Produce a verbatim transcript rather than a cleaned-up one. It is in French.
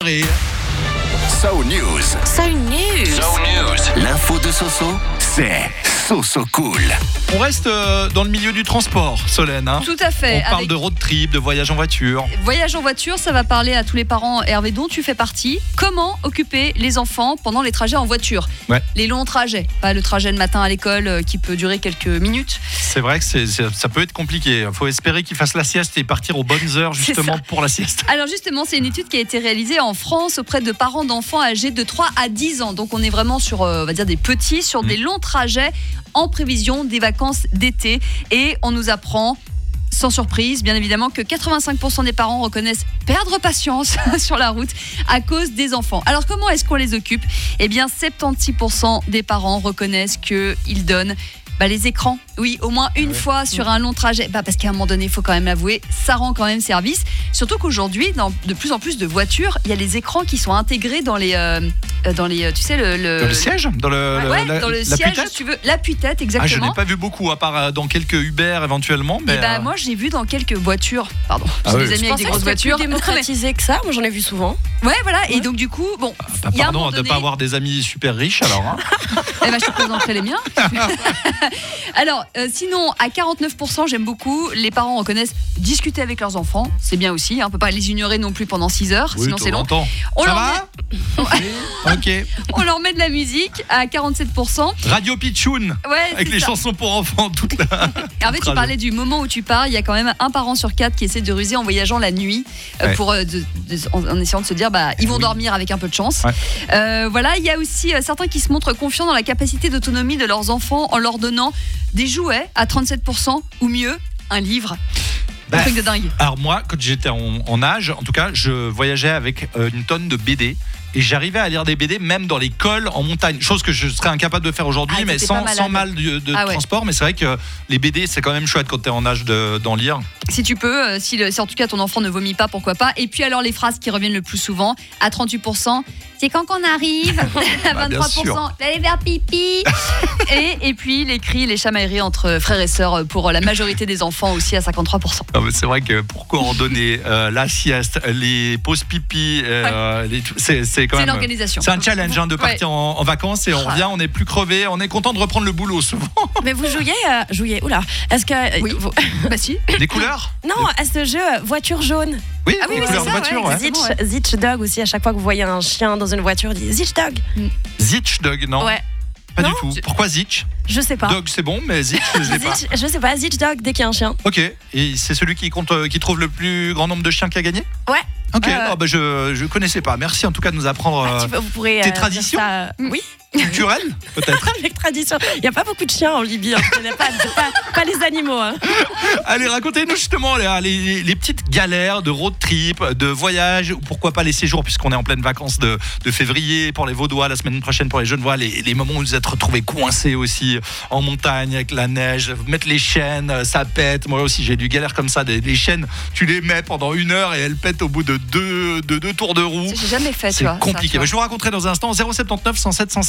soirée. So News. So News. So News. L'info de Soso, c'est Soso Cool. On reste euh, dans le milieu du transport, Solène. Hein. Tout à fait. On parle Avec de road trip, de voyage en voiture. voyage en voiture, ça va parler à tous les parents, Hervé, dont tu fais partie. Comment occuper les enfants pendant les trajets en voiture ? Ouais. Les longs trajets, pas le trajet le matin à l'école euh, qui peut durer quelques minutes. C'est vrai que c'est, c'est, ça peut être compliqué. Il faut espérer qu'ils fassent la sieste et partir aux bonnes heures justement pour la sieste. Alors justement, c'est une étude qui a été réalisée en France auprès de parents d'enfants âgés de trois à dix ans. Donc on est vraiment sur, euh, on va dire, des petits, sur mmh. des longs trajets en prévision des vacances d'été. Et on nous apprend, sans surprise, bien évidemment, que quatre-vingt-cinq pour cent des parents reconnaissent perdre patience sur la route à cause des enfants. Alors comment est-ce qu'on les occupe ? Eh bien, soixante-seize pour cent des parents reconnaissent qu'ils donnent bah, les écrans. Oui, au moins une ouais. fois sur un long trajet. Bah, parce qu'à un moment donné, il faut quand même l'avouer, ça rend quand même service. Surtout qu'aujourd'hui, dans de plus en plus de voitures, il y a les écrans qui sont intégrés dans les, euh, dans les, tu sais, le, le... Dans le siège, dans le, ouais, la, dans le la siège, si tu veux, l'appui-tête, exactement. Ah, je n'ai pas vu beaucoup, à part dans quelques Uber éventuellement. Mais Et bah, euh... moi, j'ai vu dans quelques voitures. Pardon, ah j'ai oui. des amis je avec des grosses voitures. Plus démocratisé que ça. Moi, j'en ai vu souvent. Ouais, voilà. Ouais. Et donc du coup, bon, ah, bah, y a pardon un de donné... ne pas avoir des amis super riches, alors. Hein. Eh ben, je te présenterai les miens. Alors, euh, sinon, à quarante-neuf pour cent, j'aime beaucoup, les parents reconnaissent discuter avec leurs enfants. C'est bien aussi, hein, on ne peut pas les ignorer non plus pendant six heures, oui, sinon c'est long. On Ça va met... Ok. On leur met de la musique à quarante-sept pour cent. Radio Pitchoun, ouais, avec les ça. chansons pour enfants toute la... Hervé, tu parlais du moment où tu pars. Il y a quand même un parent sur quatre qui essaie de ruser en voyageant la nuit euh, ouais. pour, euh, de, de, en, en essayant de se dire bah, ils vont oui. dormir avec un peu de chance. Ouais. Euh, voilà, il y a aussi euh, certains qui se montrent confiants dans la capacité d'autonomie de leurs enfants en leur donnant des jouets à trente-sept pour cent ou mieux, un livre. Un bah, truc de dingue. Alors moi, quand j'étais en, en âge, en tout cas, je voyageais avec euh, une tonne de B D. Et j'arrivais à lire des B D même dans les cols en montagne, chose que je serais incapable de faire aujourd'hui, ah, mais sans, sans mal de, de ah, ouais. transport. Mais c'est vrai que les B D, c'est quand même chouette quand t'es en âge de, d'en lire. Si tu peux, euh, si, le, si en tout cas ton enfant ne vomit pas, pourquoi pas. Et puis alors les phrases qui reviennent le plus souvent, à trente-huit pour cent, c'est quand qu'on arrive, à vingt-trois pour cent, d'aller faire pipi. et, et puis les cris, les chamailleries entre frères et sœurs pour la majorité des enfants aussi à cinquante-trois pour cent. Non, mais c'est vrai que pour coordonner euh, la sieste, les pauses pipi, euh, ouais. les, c'est, c'est quand c'est même... l'organisation. C'est un challenge hein, de partir ouais. en, en vacances et on ah. revient, on est plus crevé, on est content de reprendre le boulot souvent. Mais vous jouiez, euh, jouiez, oula, est-ce que... Oui, vous... bah si. Des couleurs ? Non, à ce jeu, voiture jaune. Oui, ah oui, des oui couleurs ça, de voiture. Ouais. Ouais. Zitch, ouais. Zitch Dog aussi, à chaque fois que vous voyez un chien dans une voiture, dit Zitch Dog. Zitch Dog, non ? Ouais. Pas non, du tout. je... Pourquoi Zitch ? Je sais pas. Dog c'est bon, mais Zitch je sais pas. Je sais pas, Zitch Dog dès qu'il y a un chien. Ok, et c'est celui qui compte, euh, qui trouve le plus grand nombre de chiens qui a gagné ? Ouais. Ok, euh... oh, bah, je je connaissais pas. Merci en tout cas de nous apprendre euh, ah, vous pourrez, tes euh, traditions. Ça... Oui. Culturelles, peut-être. Avec tradition. Il n'y a pas beaucoup de chiens en Libye. Hein. Il n'y a pas, pas, pas les animaux. Hein. Allez, racontez-nous justement les, les, les petites galères de road trip, de voyage, ou pourquoi pas les séjours, puisqu'on est en pleine vacances de, de février pour les Vaudois, la semaine prochaine pour les Genevois, les, les moments où vous êtes retrouvés coincés aussi en montagne avec la neige, mettre les chaînes, ça pète. Moi aussi, j'ai du galère comme ça. Des, les chaînes, tu les mets pendant une heure et elles pètent au bout de deux, de deux tours de roue. J'ai jamais fait, c'est tu vois, compliqué. ça, tu vois. Je vous raconterai dans un instant. zéro sept neuf, cent sept, cent sept